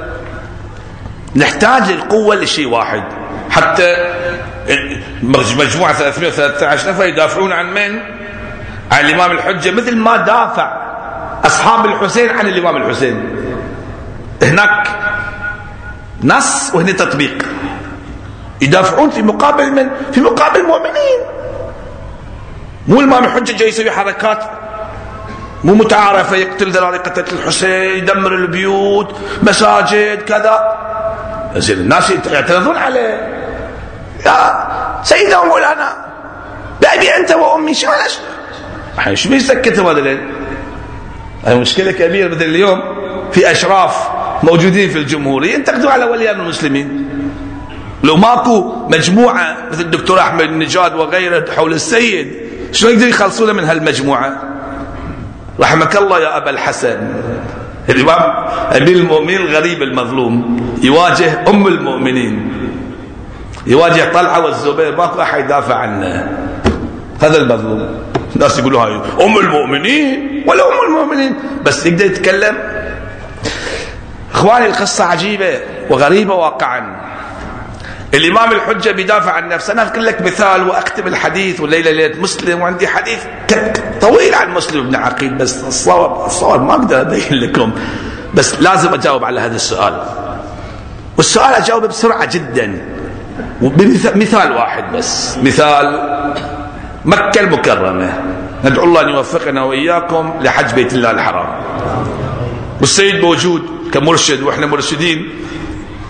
نحتاج القوة لشيء واحد. حتى مجموعة 313 نفر يدافعون عن من؟ عن الإمام الحجة، مثل ما دافع أصحاب الحسين عن الإمام الحسين. هناك نص وهنا تطبيق. يدافعون في مقابل من؟ في مقابل المؤمنين. مو الإمام الحجة جاي يسوي حركات مو متعارفة، يقتل ذلك قتل الحسين، يدمر البيوت، مساجد كذا. زين الناس يعترضون عليه. يا سيدنا ومولانا بأبي أنت وأمي شو الحين شو بيسكتوا هذا؟ هاي مشكلة كبيرة. مثل اليوم في أشراف موجودين في الجمهورية ينتقدوا على وليان المسلمين. لو ماكو مجموعة مثل الدكتور أحمد النجاد وغيره حول السيد، شو يقدر يخلصونه من هالمجموعة؟ رحمك الله يا أبا الحسن. الإمام أمير المؤمنين الغريب المظلوم يواجه أم المؤمنين، يواجه طلحة والزبير، ماكو أحد يدافع عنه. هذا المظلوم. الناس يقولوا هاي أم المؤمنين ولا أم المؤمنين، بس يقدر يتكلم. إخواني القصة عجيبة وغريبة واقعا. الإمام الحجة بيدافع عن نفسه. أنا أذكر لك مثال وأختم الحديث، والليلة ليلة مسلم وعندي حديث طويل عن مسلم بن عقيل، بس الصواب ما أقدر أبين لكم، بس لازم أجاوب على هذا السؤال. والسؤال أجاوبه بسرعة جدا بمثال واحد بس. مثال مكة المكرمة. ندعو الله أن يوفقنا وإياكم لحج بيت الله الحرام، والسيد موجود كمرشد وإحنا مرشدين.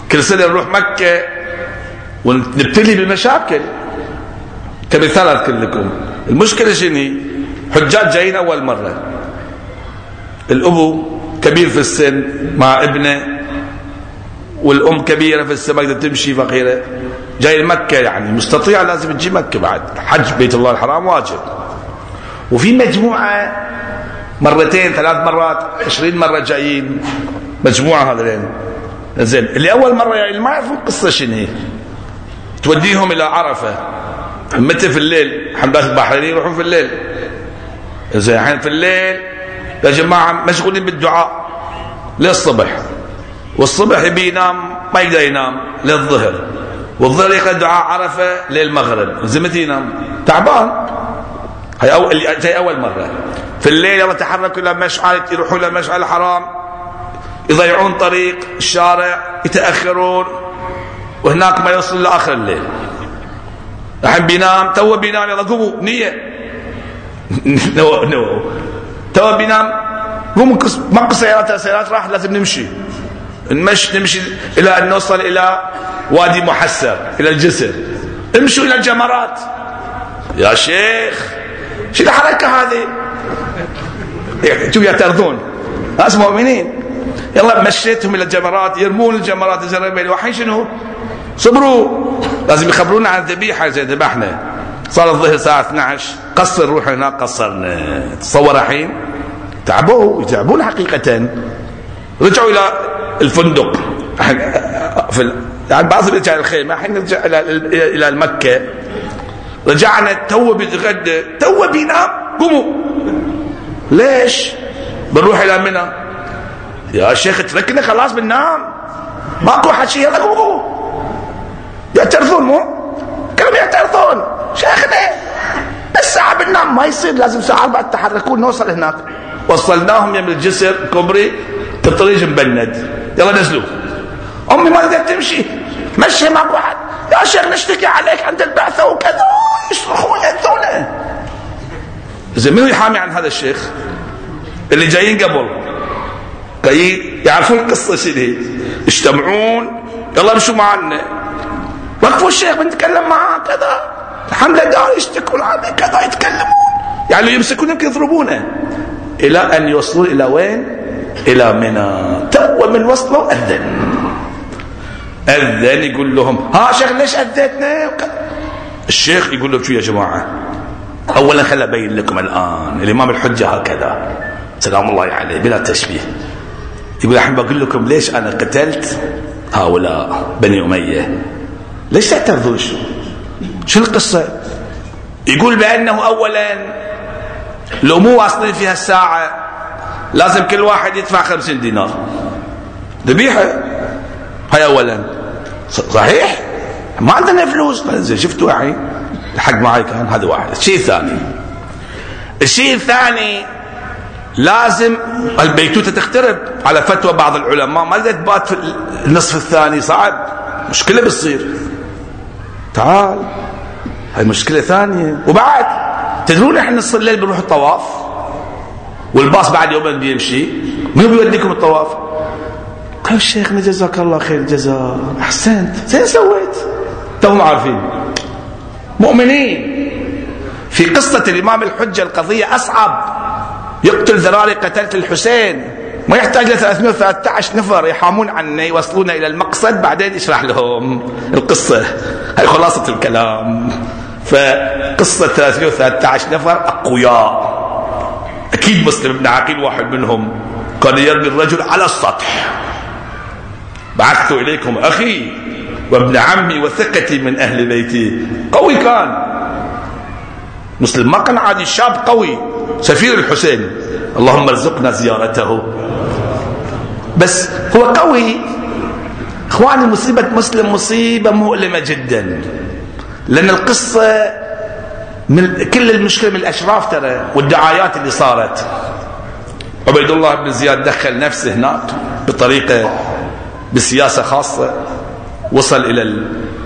كل سنة نروح مكة ونبتلي بالمشاكل. كمثال أذكر لكم المشكلة شنو؟ حجاج جايين أول مرة، الأبو كبير في السن مع ابنه، والأم كبيرة في السن ما تقدر تمشي فقيرة، جاي مكة يعني مستطيع لازم تجي مكة بعد حج بيت الله الحرام واجب. وفي مجموعة مرتين 3 مرات 20 مرة جايين مجموعة هذين. زين اللي أول مرة يعني ما يعرفون القصة شنو، توديهم إلى عرفة متى في الليل، حملات البحرين يروحون في الليل. زين الحين في الليل يا جماعة مشغولين بالدعاء للصبح، والصبح يبي ينام ما يقدر ينام للظهر، والظهر يقرأ دعاء عرفة للمغرب. زين متى ينام؟ تعبان. هي أول مرة. في الليل يلا تحركوا إلى مشعل، يروحون إلى مشعل الحرام، يضيعون طريق الشارع، يتأخرون، وهناك ما يوصل لآخر الليل. الحين بينام، تو بينام، يلا قوموا نية نو تو بينام، قوموا ماكو سيارات راح لازم نمشي إلى أن نوصل إلى وادي محسر، إلى الجسر، امشوا إلى الجمرات. يا شيخ شو الحركة هذه؟ شو يعترضون ناس مؤمنين. يلا مشيتهم إلى الجمرات، يرمون الجمرات الزربيل، وحين شنو؟ صبروا، لازم يخبرونا عن الذبيحة زي ذبحنا. صار الظهر الساعة 12، قصر روح هناك، قصرنا. تصور الحين يتعبون حقيقة. رجعوا إلى الفندق، يعني بعض رجع الخيمة، الحين نرجع إلى المكة. رجعنا تو بيتغدى، تو بينام، قوموا. ليش؟ بنروح إلى منى. يا شيخ اتركنا خلاص بننام، ماكو حكي، يلا قوموا. يعترضون، مو كلهم يعترضون. شيخنا الساعة بننام، ما يصير، لازم ساعة بعد تحركون نوصل هناك. وصلناهم يم الجسر كوبري، الطريق مبند، يلا نزلوا. أمي ما تقدر تمشي، مشي ماكو أحد. يا شيخ نشتكي عليك عند البعثة وكذا، يصرخون يأذونه. زين منو يحامي عن هذا الشيخ؟ اللي جايين قبل جايين يعرفون القصة شنو، يجتمعون، يلا امشوا معنا، وقفوا الشيخ بنتكلم معاه كذا، الحملة دار يشتكون عليه كذا، يتكلمون، يعني يمسكون يمكن يضربونه، إلى أن يوصلوا إلى وين؟ إلى منى. تو من وصلوا أذن يقول لهم ها شيخ ليش أذيتنا؟ الشيخ يقول له شو يا جماعة، أولا خل أبين لكم الآن الإمام الحجة هكذا سلام الله عليه بلا تشبيه، يقول الحين بقول لكم ليش أنا قتلت هؤلاء بني أمية. ليش تعترضون؟ شو القصة؟ يقول بأنه أولا لو مو واصلين فيها الساعة لازم كل واحد يدفع 50 دينار ذبيحة. هاي أولا صحيح، ما عندنا فلوس. شفتوا الحين الحق معي كان. هذا واحد. الشيء الثاني لازم البيتوتة تخترب على فتوى بعض العلماء، ما تقدر تبات في النصف الثاني، صعب، مشكلة بتصير. تعال هاي مشكلة ثانية. وبعد تدرون احنا نص الليل بنروح الطواف، والباص بعد يومين بيمشي، منو بيوديكم الطواف؟ قال شيخنا جزاك الله خير الجزاء، احسنت، زين سويت. توهم عارفين مؤمنين. في قصة الإمام الحجة القضية أصعب، يقتل ذراري قتلت الحسين، ما يحتاج ل 313 نفر يحامون عنه يوصلون إلى المقصد، بعدين يشرح لهم القصة. هاي خلاصة الكلام. فقصة 313 نفر أقوياء، أكيد مسلم بن عقيل واحد منهم، كان يرمي الرجل على السطح. بعثت إليكم أخي وابن عمي وثقتي من أهل بيتي. قوي كان مسلم، ما كان عادي، شاب قوي، سفير الحسين، اللهم ارزقنا زيارته. بس هو قوي. اخواني مصيبة مسلم مصيبة مؤلمة جدا، لأن القصة من كل المشكلة من الأشراف ترى، والدعايات اللي صارت. عبيد الله بن زياد دخل نفسه هناك بطريقة بسياسة خاصة، وصل إلى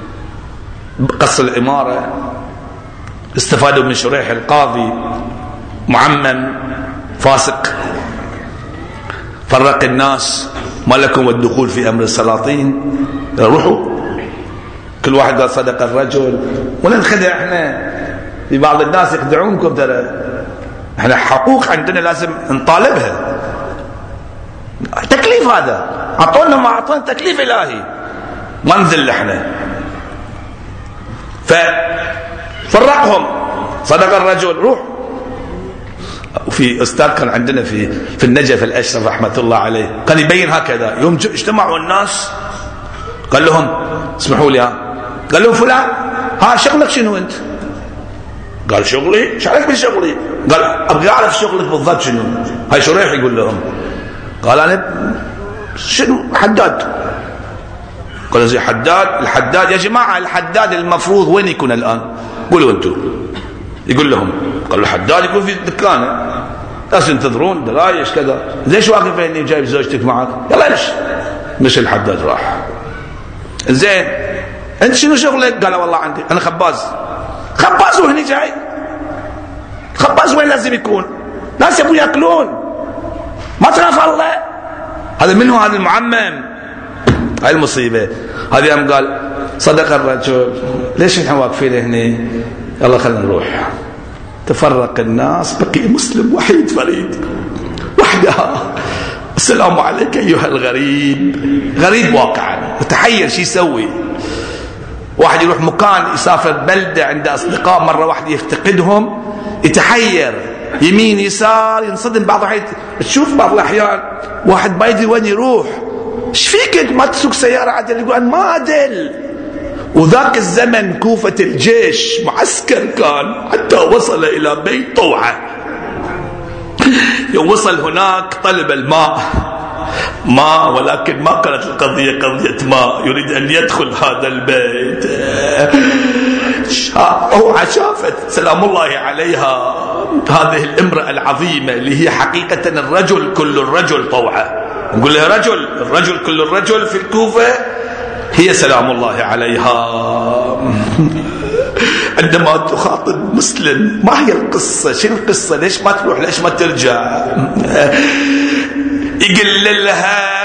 قصر الإمارة، استفادوا من شريح القاضي معمم فاسق، فرق الناس، ما لكم والدخول في أمر السلاطين؟ روحوا. كل واحد قال صدق الرجل. ولا نخدع احنا؟ في بعض الناس يخدعونكم ترى. احنا حقوق عندنا لازم نطالبها. تكليف هذا، اعطونا ما اعطونا، تكليف الهي، ما نذل احنا. ففرقهم. صدق الرجل، روح. وفي استاذ كان عندنا في النجف الاشرف رحمه الله عليه، كان يبين هكذا. يوم اجتمعوا الناس قال لهم اسمحوا لي، قال لهم فلان ها شغلك شنو انت؟ قال شغلي؟ شو عليك بشغلي؟ قال ابغى اعرف شغلك بالضبط شنو. هاي شريح يقول لهم. قال انا شنو؟ حداد. قالوا زي حداد؟ الحداد يا جماعه الحداد المفروض وين يكون الان؟ قولوا انتم. يقول لهم، قالوا الحداد يكون في دكانه، ناس ينتظرون درايش كذا. ليش واقف هني جايب زوجتك معك؟ يلا امشي. مش الحداد راح. زين انت شنو شغلك؟ قال والله عندي انا خباز. خباز وهني جاي؟ خباز وين لازم يكون؟ ناس يبغوا ياكلون، ما تخاف الله؟ هذا منه هذا المعمم. هاي المصيبه هذه. قام قال صدق الرجل، ليش نحن واقفين هنا؟ يلا خلينا نروح. تفرق الناس، بقي مسلم وحيد فريد وحدها. السلام عليك ايها الغريب. غريب واقعا، متحير شو يسوي. واحد يروح مكان، يسافر بلده عند اصدقاء، مره واحده يفتقدهم، يتحير يمين يسار، ينصدم. بعض الأحيان تشوف بعض الاحيان واحد ما يدري وين يروح. ايش فيك ما تسوق سياره عدل؟ يقول انا ما ادل. وذاك الزمن كوفة الجيش معسكر كان، حتى وصل الى بيت طوعة. يوم وصل هناك طلب الماء، ولكن ما كانت القضية قضية ماء، يريد ان يدخل هذا البيت. طوعة شافت سلام الله عليها هذه الامرأة العظيمة اللي هي حقيقة الرجل كل الرجل. طوعة نقول لها الرجل كل الرجل في الكوفة، هي سلام الله عليها. عندما تخاطب مسلم، ما هي القصة؟ شنو القصة؟ ليش ما تروح؟ ليش ما ترجع؟ يقول لها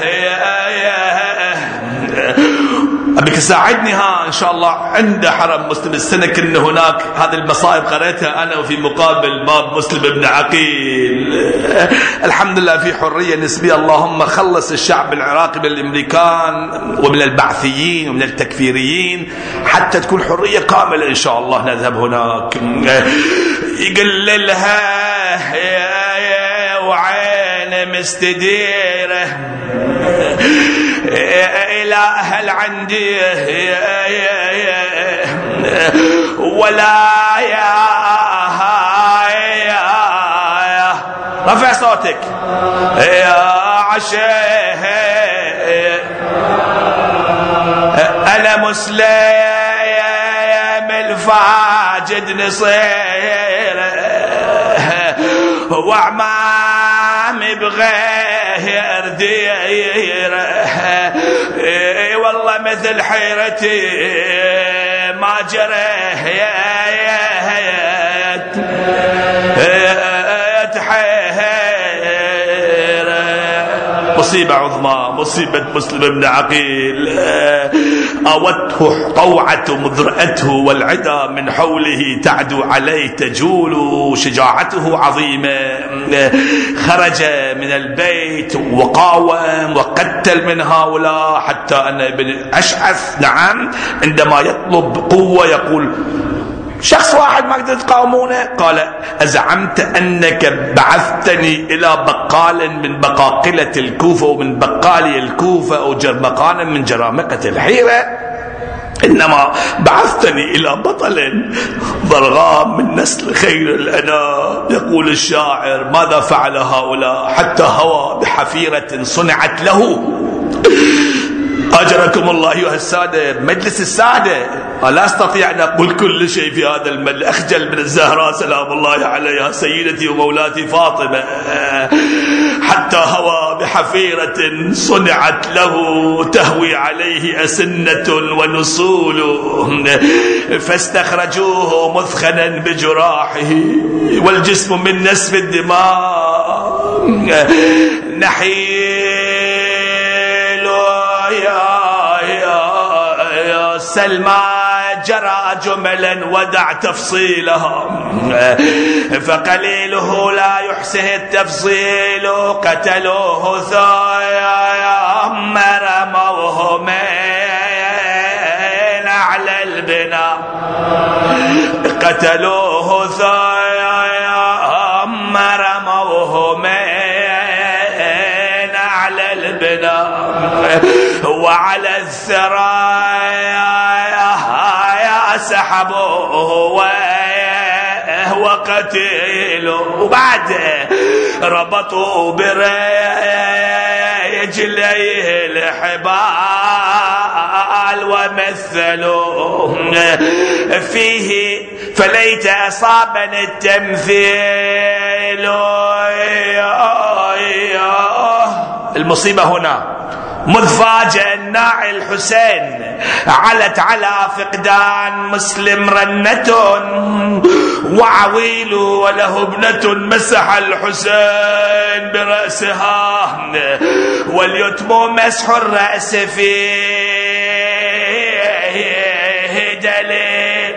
أبيك تساعدني ان شاء الله. عند حرم مسلم السنة كنا هناك، هذه المصائب قريتها انا وفي مقابل باب مسلم بن عقيل. الحمد لله في حرية نسبية. اللهم خلص الشعب العراقي من الامريكان ومن البعثيين ومن التكفيريين حتى تكون حرية كاملة ان شاء الله. نذهب هناك. يقول لها يا وعين مستديرة إلى أهل عندي ولا يا رفع صوتك يا عشيه أنا مسلم الفاجد نصير وعمامي بغير ديره والله مثل حيرتي ما جريت مصيبة عظمى، مصيبة مسلم بن عقيل. أوته طوعة مذرأته والعدا من حوله تعدو عليه تجول، شجاعته عظيمة. خرج من البيت وقاوم وقتل من هؤلاء، حتى أن ابن أشعث نعم عندما يطلب قوة يقول شخص واحد ما قدرت تقاومونه. قال أزعمت أنك بعثتني إلى بقال من بقاقلة الكوفة ومن بقالي الكوفة أو جرمقان من جرامقة الحيرة، إنما بعثتني إلى بطل ضرغام من نسل خير الأنام. يقول الشاعر ماذا فعل هؤلاء حتى هوى بحفيرة صنعت له. أجركم الله أيها السادة، مجلس السادة. لا أستطيع أن أقول كل شيء في هذا المجلس، أخجل من الزهراء سلام الله عليها سيدتي ومولاتي فاطمة. حتى هوى بحفيرة صنعت له تهوي عليه أسنة ونسول، فاستخرجوه مثخنا بجراحه والجسم من نسف الدماء نحيل وارسل ما جرى جملا ودع تفصيلها، فقليله لا يحسه التفصيل. قتلوه ثم رموه من أعلى البناء، قتلوه ثم رموه من أعلى البناء، وعلى الثرايا سحبوه وهو قتيل. وبعد ربطوا برجليه الحبال ومثلوا فيه فليت أصابني التمثيل. المصيبة هنا مذ فاجأ الناعي الحسين علت على فقدان مسلم رنة، وعويل وله ابنة مسح الحسين برأسها، واليتم مسح الرأس فيه دليل.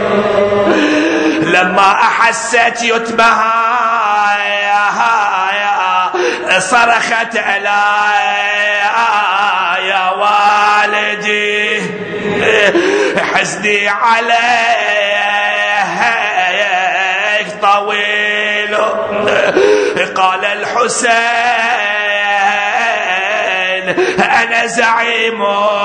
لما أحست يتمها صرخت ألا يا والدي حسدي عليك طويل. قال الحسين أنا زعيم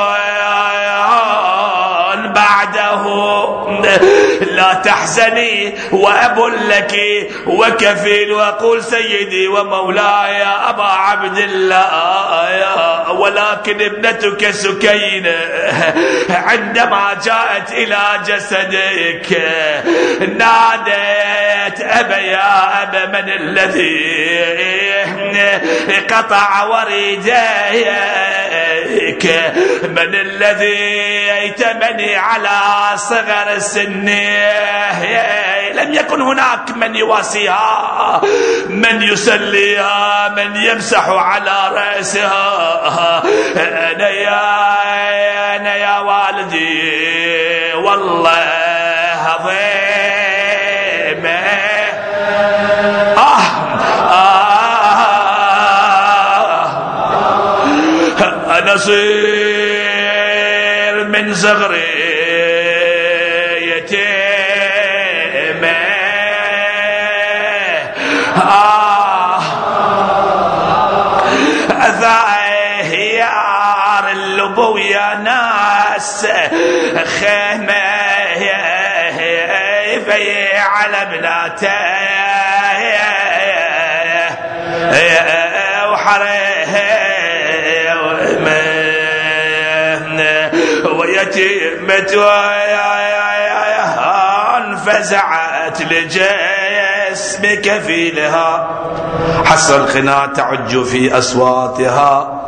بعده، لا تحزني وأب لك وكفيل. وأقول سيدي ومولاي أبا عبد الله، ولكن ابنتك سكينة عندما جاءت إلى جسدك نادت أبا يا أبا من الذي قطع وريديك، من الذي ايتمني على صغر سني. لم يكن هناك من يواسيها، من يسليها، من يمسح على رأسها. أنا يا والدي والله عظيمة. أنا صير من صغري يتيمة، ثاير اللبو يا ناس خيمة في على بلاته ويتيمة فزعت لجسم كفيلها، حصر القنا تعج في أصواتها،